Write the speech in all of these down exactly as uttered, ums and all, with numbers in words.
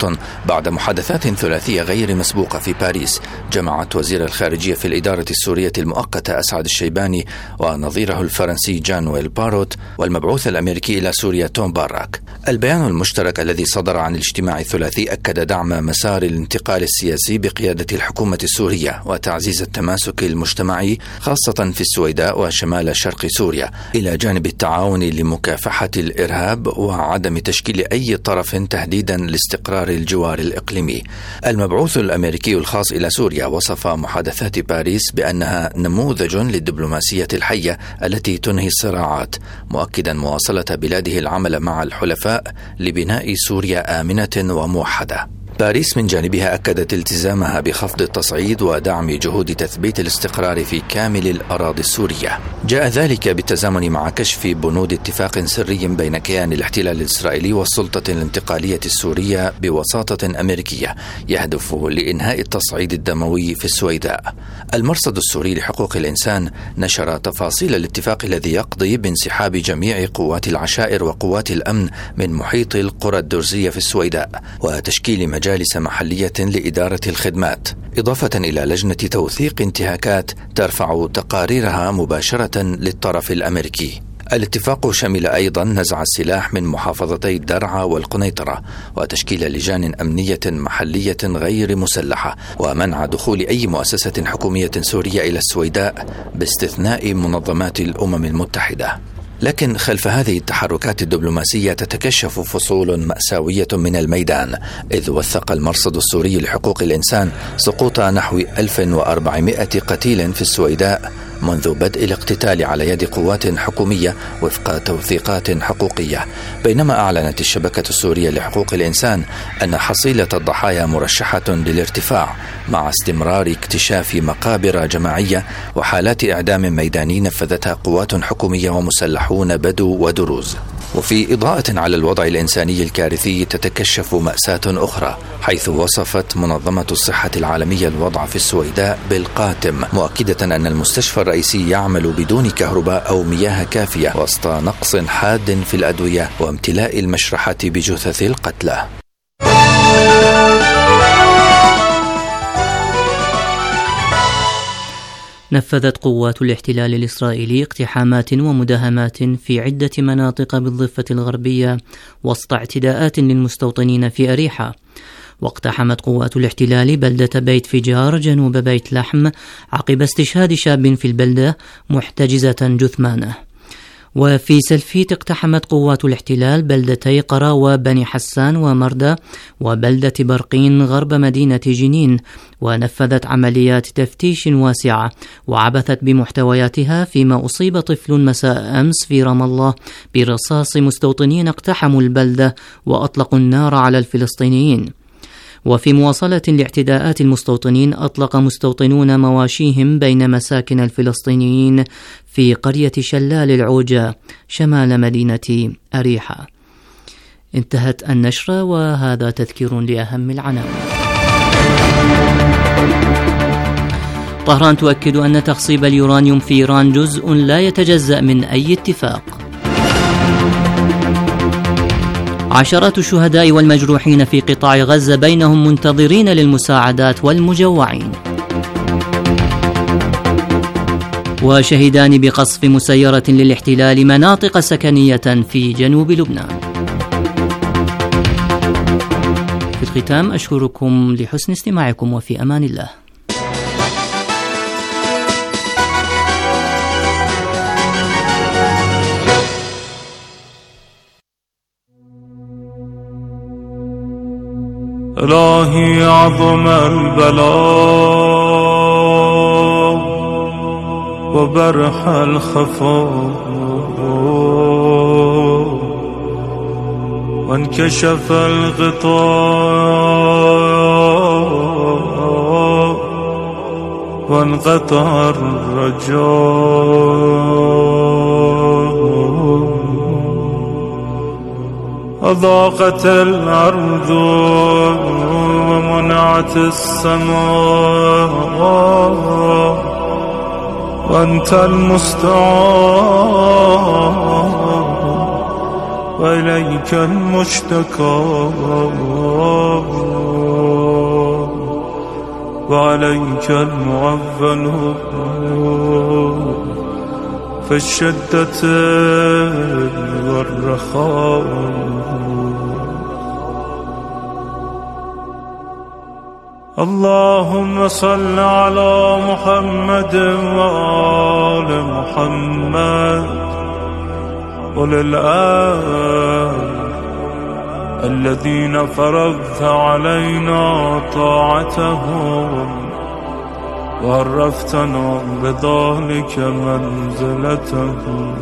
واشنطن بعد محادثات ثلاثية غير مسبوقة في باريس جمعت وزير الخارجية في الإدارة السورية المؤقتة أسعد الشيباني ونظيره الفرنسي جان ويل باروت والمبعوث الأمريكي إلى سوريا توم باراك. البيان المشترك الذي صدر عن الاجتماع الثلاثي أكد دعم مسار الانتقال السياسي بقيادة الحكومة السورية وتعزيز التماسك المجتمعي خاصة في السويداء وشمال شرق سوريا، إلى جانب التعاون لمكافحة الإرهاب وعدم تشكيل أي طرف تهديدا لاستقرار الجوار الإقليمي. المبعوث الأمريكي الخاص إلى سوريا وصف محادثات باريس بأنها نموذج للدبلوماسية الحية التي تنهي الصراعات، مؤكدا مواصلة بلاده العمل مع الحلفاء لبناء سوريا آمنة وموحدة. باريس من جانبها أكدت التزامها بخفض التصعيد ودعم جهود تثبيت الاستقرار في كامل الأراضي السورية. جاء ذلك بالتزامن مع كشف بنود اتفاق سري بين كيان الاحتلال الإسرائيلي والسلطة الانتقالية السورية بوساطة أمريكية يهدف لإنهاء التصعيد الدموي في السويداء. المرصد السوري لحقوق الإنسان نشر تفاصيل الاتفاق الذي يقضي بانسحاب جميع قوات العشائر وقوات الأمن من محيط القرى الدرزية في السويداء وتشكيل مجالس محلية لإدارة الخدمات، إضافة إلى لجنة توثيق انتهاكات ترفع تقاريرها مباشرة للطرف الأمريكي. الاتفاق شمل أيضا نزع السلاح من محافظتي درعا والقنيطرة وتشكيل لجان أمنية محلية غير مسلحة ومنع دخول أي مؤسسة حكومية سورية إلى السويداء باستثناء منظمات الأمم المتحدة. لكن خلف هذه التحركات الدبلوماسية تتكشف فصول مأساوية من الميدان، إذ وثق المرصد السوري لحقوق الإنسان سقوط نحو ألف وأربعمائة قتيل في السويداء منذ بدء الاقتتال على يد قوات حكومية وفق توثيقات حقوقية، بينما أعلنت الشبكة السورية لحقوق الإنسان أن حصيلة الضحايا مرشحة للارتفاع مع استمرار اكتشاف مقابر جماعية وحالات إعدام ميداني نفذتها قوات حكومية ومسلحون بدو ودروز. وفي إضاءة على الوضع الإنساني الكارثي تتكشف مأساة أخرى، حيث وصفت منظمة الصحة العالمية الوضع في السويداء بالقاتم، مؤكدة أن المستشفى الرئيسي يعمل بدون كهرباء أو مياه كافية وسط نقص حاد في الأدوية وامتلاء المشرحة بجثث القتلى. نفذت قوات الاحتلال الإسرائيلي اقتحامات ومداهمات في عدة مناطق بالضفة الغربية وسط اعتداءات للمستوطنين في أريحة. واقتحمت قوات الاحتلال بلدة بيت فجار جنوب بيت لحم عقب استشهاد شاب في البلدة محتجزة جثمانه. وفي سلفيت اقتحمت قوات الاحتلال بلدتي قرا وبني حسان ومردة وبلدة برقين غرب مدينة جنين، ونفذت عمليات تفتيش واسعة وعبثت بمحتوياتها، فيما أصيب طفل مساء أمس في رام الله برصاص مستوطنين اقتحموا البلدة وأطلقوا النار على الفلسطينيين. وفي مواصلة لاعتداءات المستوطنين أطلق مستوطنون مواشيهم بين مساكن الفلسطينيين في قرية شلال العوجة شمال مدينة أريحة. انتهت النشرة، وهذا تذكير لأهم العناوين. طهران تؤكد أن تخصيب اليورانيوم في إيران جزء لا يتجزأ من أي اتفاق. عشرات الشهداء والمجروحين في قطاع غزة بينهم منتظرين للمساعدات والمجوعين. وشهدان بقصف مسيرة للاحتلال مناطق سكنية في جنوب لبنان. في الختام أشكركم لحسن استماعكم، وفي أمان الله. إلهي عظم البلاء وبرح الخفاء وانكشف الغطاء وانقطع الرجاء أضاقت الأرض ومنعت السماء وأنت المستعان وإليك المشتكى. وعليك المعول في الشدة والرخاء. اللهم صل على محمد وآل محمد وللآل الذين فرضت علينا طاعتهم وعرفتنا بذلك منزلتهم،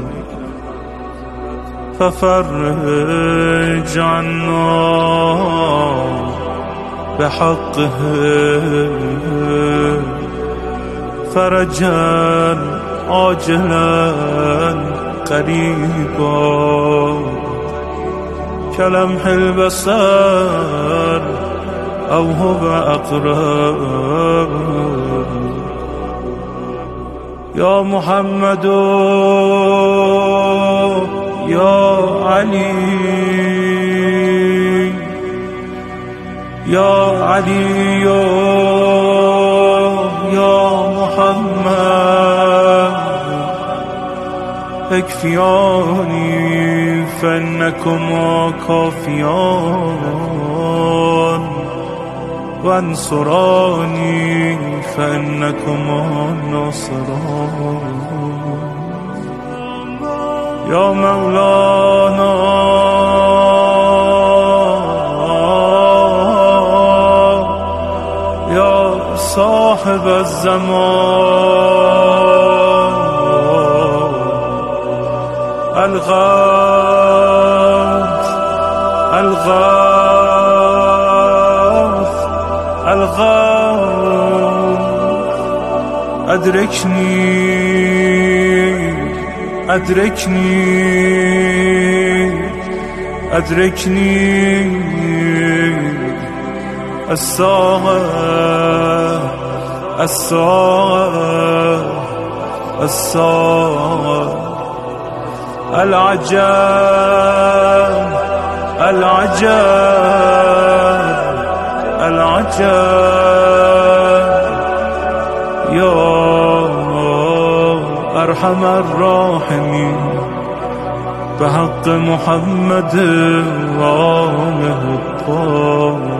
ففرج عنا بحقهم فرجا عاجلا قريبا كلمح البصر أو هو أقرب. يا محمد يا علي يا علي يا محمد اكفياني فإنكما كافيان وانصراني فإنكما ناصران. يا مولانا يا صاحب الزمان الغاث الغاث الغاث أدركني أدركني أدركني الساعة الساعة الساعة العجاب العجاب العجاب. يا أرحم الراحمين بحق محمد وآله الطاهرين.